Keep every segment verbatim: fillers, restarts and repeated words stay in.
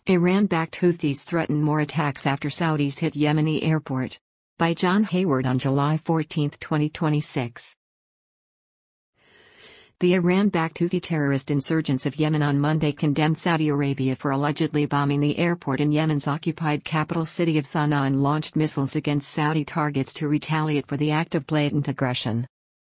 Iran-backed Houthis threaten more attacks after Saudis hit Yemeni airport. By John Hayward on July fourteenth, twenty twenty-six. The Iran-backed Houthi terrorist insurgents of Yemen on Monday condemned Saudi Arabia for allegedly bombing the airport in Yemen's occupied capital city of Sana'a and launched missiles against Saudi targets to retaliate for the act of blatant aggression.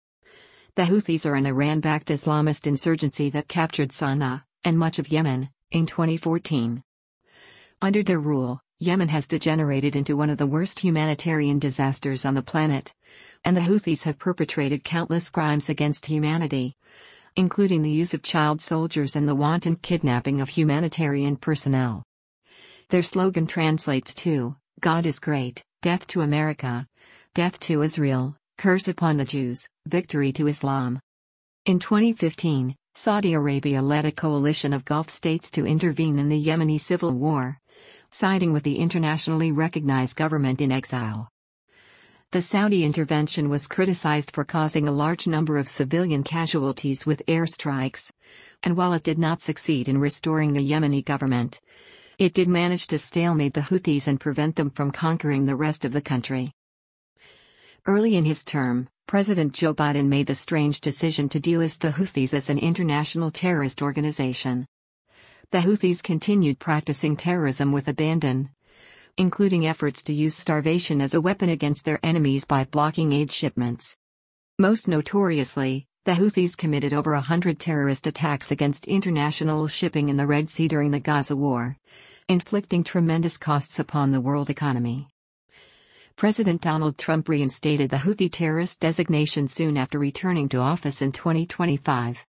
The Houthis are an Iran-backed Islamist insurgency that captured Sana'a, and much of Yemen, in twenty fourteen. Under their rule, Yemen has degenerated into one of the worst humanitarian disasters on the planet, and the Houthis have perpetrated countless crimes against humanity, including the use of child soldiers and the wanton kidnapping of humanitarian personnel. Their slogan translates to, "God is great, death to America, death to Israel, curse upon the Jews, victory to Islam." In twenty fifteen, Saudi Arabia led a coalition of Gulf states to intervene in the Yemeni civil war, siding with the internationally recognized government in exile. The Saudi intervention was criticized for causing a large number of civilian casualties with airstrikes, and while it did not succeed in restoring the Yemeni government, it did manage to stalemate the Houthis and prevent them from conquering the rest of the country. Early in his term, President Joe Biden made the strange decision to delist the Houthis as an international terrorist organization. The Houthis continued practicing terrorism with abandon, including efforts to use starvation as a weapon against their enemies by blocking aid shipments. Most notoriously, the Houthis committed over a hundred terrorist attacks against international shipping in the Red Sea during the Gaza war, inflicting tremendous costs upon the world economy. President Donald Trump reinstated the Houthi terrorist designation soon after returning to office in twenty twenty-five.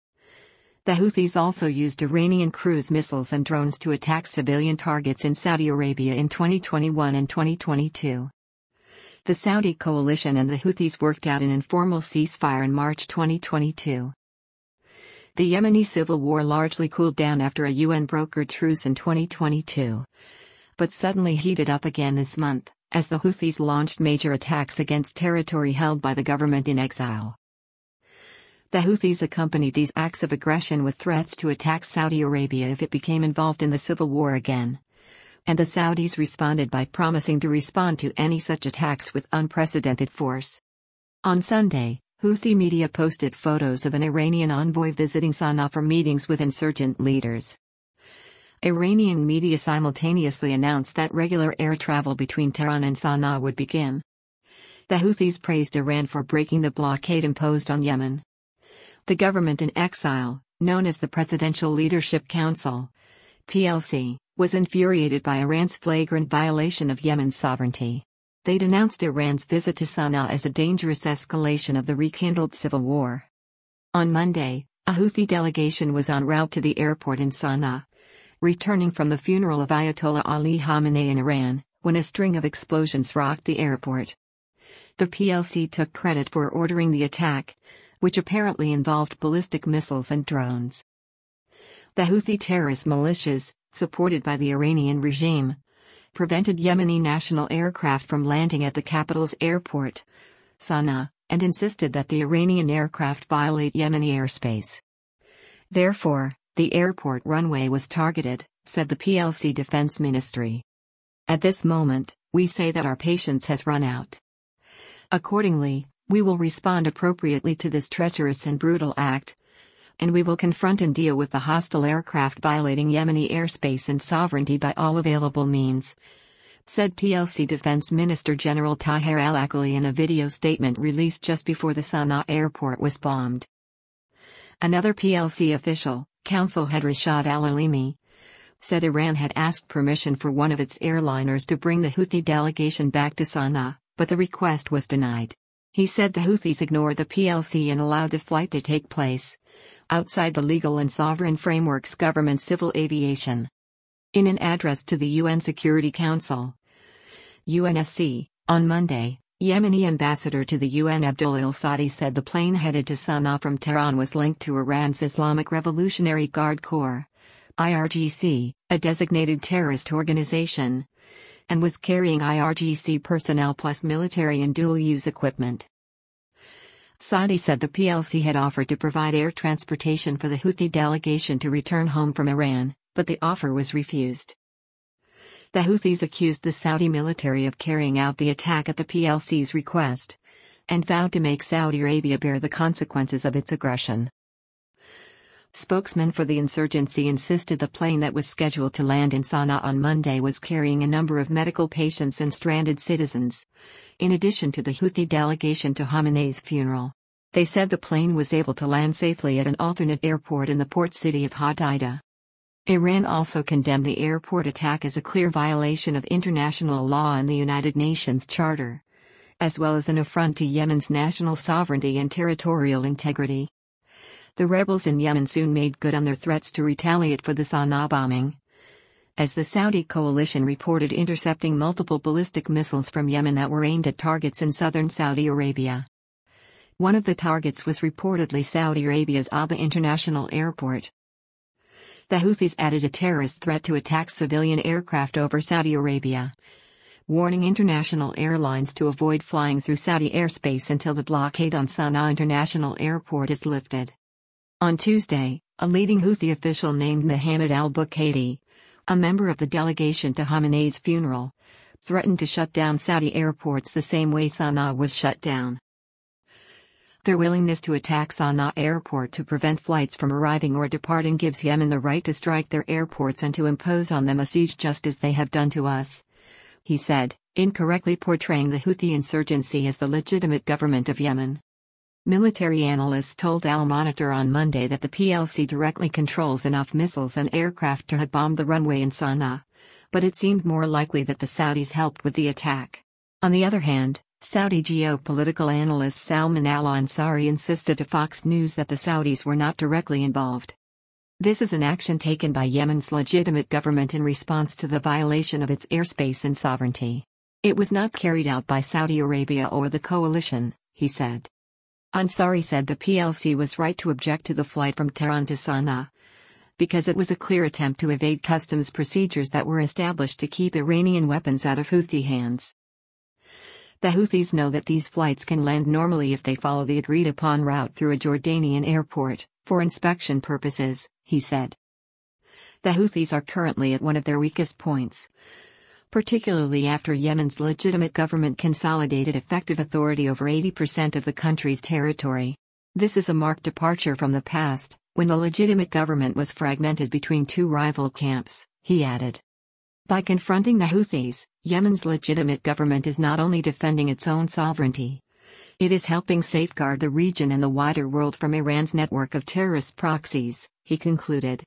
The Houthis also used Iranian cruise missiles and drones to attack civilian targets in Saudi Arabia in twenty twenty-one and twenty twenty-two. The Saudi coalition and the Houthis worked out an informal ceasefire in March twenty twenty-two. The Yemeni civil war largely cooled down after a U N-brokered truce in twenty twenty-two, but suddenly heated up again this month, as the Houthis launched major attacks against territory held by the government in exile. The Houthis accompanied these acts of aggression with threats to attack Saudi Arabia if it became involved in the civil war again. And the Saudis responded by promising to respond to any such attacks with unprecedented force. On Sunday, Houthi media posted photos of an Iranian envoy visiting Sana'a for meetings with insurgent leaders. Iranian media simultaneously announced that regular air travel between Tehran and Sana'a would begin. The Houthis praised Iran for breaking the blockade imposed on Yemen. The government in exile, known as the Presidential Leadership Council, P L C, was infuriated by Iran's flagrant violation of Yemen's sovereignty. They denounced Iran's visit to Sana'a as a dangerous escalation of the rekindled civil war. On Monday, a Houthi delegation was en route to the airport in Sana'a, returning from the funeral of Ayatollah Ali Khamenei in Iran, when a string of explosions rocked the airport. The P L C took credit for ordering the attack, which apparently involved ballistic missiles and drones. The Houthi terrorist militias, supported by the Iranian regime, prevented Yemeni national aircraft from landing at the capital's airport, Sana'a, and insisted that the Iranian aircraft violate Yemeni airspace. Therefore, the airport runway was targeted, said the P L C Defense Ministry. At this moment, we say that our patience has run out. Accordingly, we will respond appropriately to this treacherous and brutal act, and we will confront and deal with the hostile aircraft violating Yemeni airspace and sovereignty by all available means, said P L C Defense Minister General Tahir al-Akali in a video statement released just before the Sana'a airport was bombed. Another P L C official, Council head Rashad al-Alimi, said Iran had asked permission for one of its airliners to bring the Houthi delegation back to Sana'a, but the request was denied. He said the Houthis ignored the P L C and allowed the flight to take place, outside the legal and sovereign frameworks government civil aviation. In an address to the U N Security Council, U N S C, on Monday, Yemeni ambassador to the U N Abdul El-Sadi said the plane headed to Sana'a from Tehran was linked to Iran's Islamic Revolutionary Guard Corps, I R G C, a designated terrorist organization, and was carrying I R G C personnel plus military and dual-use equipment. Saudi said the P L C had offered to provide air transportation for the Houthi delegation to return home from Iran, but the offer was refused. The Houthis accused the Saudi military of carrying out the attack at the P L C's request, and vowed to make Saudi Arabia bear the consequences of its aggression. Spokesmen for the insurgency insisted the plane that was scheduled to land in Sana'a on Monday was carrying a number of medical patients and stranded citizens, in addition to the Houthi delegation to Khamenei's funeral. They said the plane was able to land safely at an alternate airport in the port city of Hodeidah. Iran also condemned the airport attack as a clear violation of international law and the United Nations Charter, as well as an affront to Yemen's national sovereignty and territorial integrity. The rebels in Yemen soon made good on their threats to retaliate for the Sana'a bombing, as the Saudi coalition reported intercepting multiple ballistic missiles from Yemen that were aimed at targets in southern Saudi Arabia. One of the targets was reportedly Saudi Arabia's Aba International Airport. The Houthis added a terrorist threat to attack civilian aircraft over Saudi Arabia, warning international airlines to avoid flying through Saudi airspace until the blockade on Sana'a International Airport is lifted. On Tuesday, a leading Houthi official named Mohammed al-Bukaiti, a member of the delegation to Khamenei's funeral, threatened to shut down Saudi airports the same way Sana'a was shut down. Their willingness to attack Sana'a airport to prevent flights from arriving or departing gives Yemen the right to strike their airports and to impose on them a siege just as they have done to us, he said, incorrectly portraying the Houthi insurgency as the legitimate government of Yemen. Military analysts told Al Monitor on Monday that the P L C directly controls enough missiles and aircraft to have bombed the runway in Sana'a, but it seemed more likely that the Saudis helped with the attack. On the other hand, Saudi geopolitical analyst Salman al-Ansari insisted to Fox News that the Saudis were not directly involved. This is an action taken by Yemen's legitimate government in response to the violation of its airspace and sovereignty. It was not carried out by Saudi Arabia or the coalition, he said. Ansari said the P L C was right to object to the flight from Tehran to Sana'a, because it was a clear attempt to evade customs procedures that were established to keep Iranian weapons out of Houthi hands. The Houthis know that these flights can land normally if they follow the agreed-upon route through a Jordanian airport, for inspection purposes, he said. The Houthis are currently at one of their weakest points, particularly after Yemen's legitimate government consolidated effective authority over eighty percent of the country's territory. This is a marked departure from the past, when the legitimate government was fragmented between two rival camps, he added. By confronting the Houthis, Yemen's legitimate government is not only defending its own sovereignty, it is helping safeguard the region and the wider world from Iran's network of terrorist proxies, he concluded.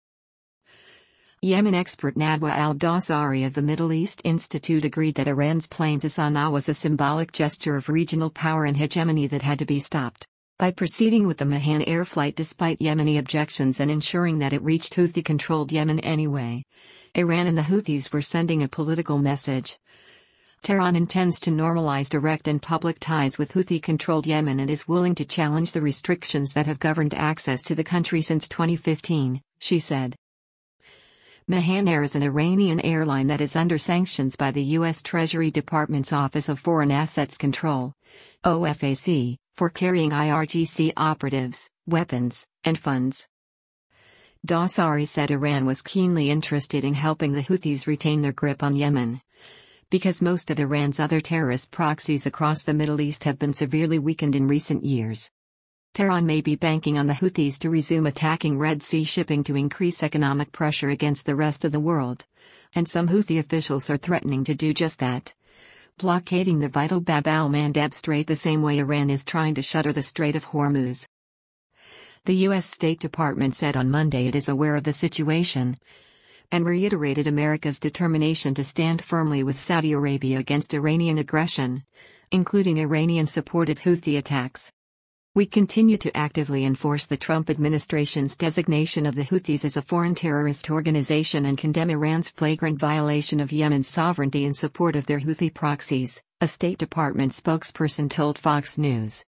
Yemen expert Nadwa al-Dawsari of the Middle East Institute agreed that Iran's plane to Sana'a was a symbolic gesture of regional power and hegemony that had to be stopped. By proceeding with the Mahan air flight despite Yemeni objections and ensuring that it reached Houthi-controlled Yemen anyway, Iran and the Houthis were sending a political message. Tehran intends to normalize direct and public ties with Houthi-controlled Yemen and is willing to challenge the restrictions that have governed access to the country since twenty fifteen, she said. Mahan Air is an Iranian airline that is under sanctions by the U S Treasury Department's Office of Foreign Assets Control, O F A C, for carrying I R G C operatives, weapons, and funds. Dawsari said Iran was keenly interested in helping the Houthis retain their grip on Yemen, because most of Iran's other terrorist proxies across the Middle East have been severely weakened in recent years. Tehran may be banking on the Houthis to resume attacking Red Sea shipping to increase economic pressure against the rest of the world, and some Houthi officials are threatening to do just that, blockading the vital Bab al-Mandab Strait the same way Iran is trying to shutter the Strait of Hormuz. The U S State Department said on Monday it is aware of the situation, and reiterated America's determination to stand firmly with Saudi Arabia against Iranian aggression, including Iranian-supported Houthi attacks. We continue to actively enforce the Trump administration's designation of the Houthis as a foreign terrorist organization and condemn Iran's flagrant violation of Yemen's sovereignty in support of their Houthi proxies, a State Department spokesperson told Fox News.